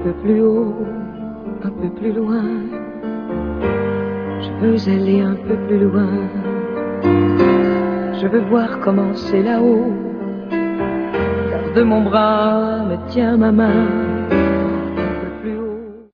peu plus haut, un peu plus loin. Je veux aller un peu plus loin. Je veux voir comment c'est là-haut. Garde mon bras, me tiens ma main.